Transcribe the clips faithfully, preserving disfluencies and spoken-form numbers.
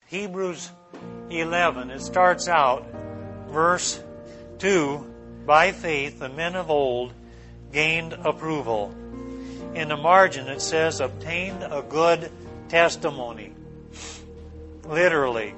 Hebrews eleven, it starts out, verse two, by faith the men of old gained approval. In the margin it says, obtained a good testimony. Literally.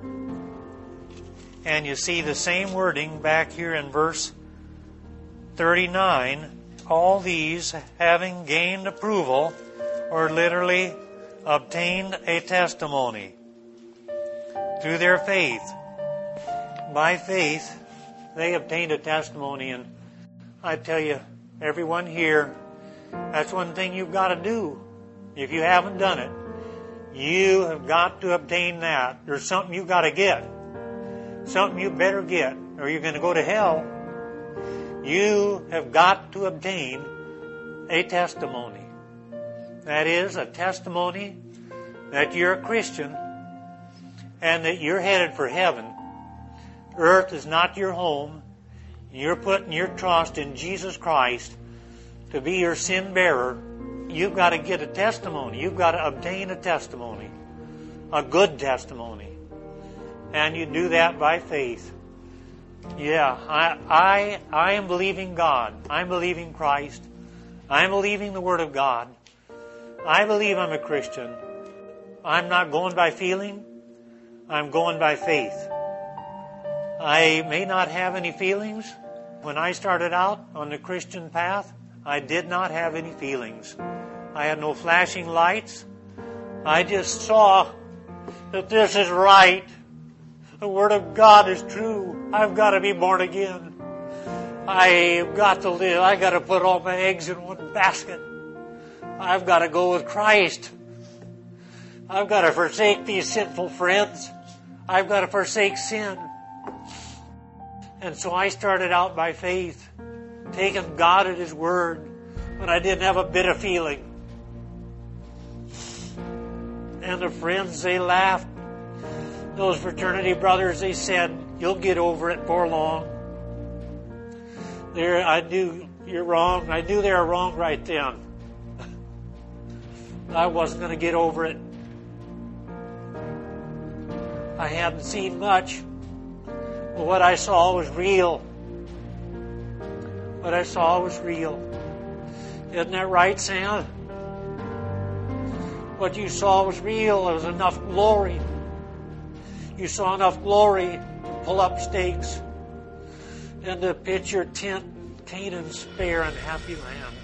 And you see the same wording back here in verse thirty-nine. All these, having gained approval, or literally obtained a testimony through their faith. By faith, they obtained a testimony. And I tell you, everyone here, that's one thing you've got to do. If you haven't done it, you have got to obtain that. There's something you've got to get. Something you better get, or you're going to go to hell. You have got to obtain a testimony. That is, a testimony that you're a Christian and that you're headed for heaven. Earth is not your home. You're putting your trust in Jesus Christ to be your sin bearer. You've got to get a testimony. You've got to obtain a testimony, a good testimony. And you do that by faith. Yeah, I, I, I am believing God. I'm believing Christ. I'm believing the Word of God. I believe I'm a Christian. I'm not going by feeling. I'm going by faith. I may not have any feelings. When I started out on the Christian path, I did not have any feelings. I had no flashing lights. I just saw that this is right. The Word of God is true. I've got to be born again. I've got to live. I've got to put all my eggs in one basket. I've got to go with Christ. I've got to forsake these sinful friends. I've got to forsake sin. And so I started out by faith, taking God at His Word, but I didn't have a bit of feeling. And the friends, they laughed. Those fraternity brothers, they said, you'll get over it before long. There, I knew you're wrong. I knew they were wrong right then. I wasn't going to get over it. I hadn't seen much. But what I saw was real. What I saw was real. Isn't that right, Sam? What you saw was real. There was enough glory. You saw enough glory to pull up stakes and to pitch your tent, Canaan's fair and happy land.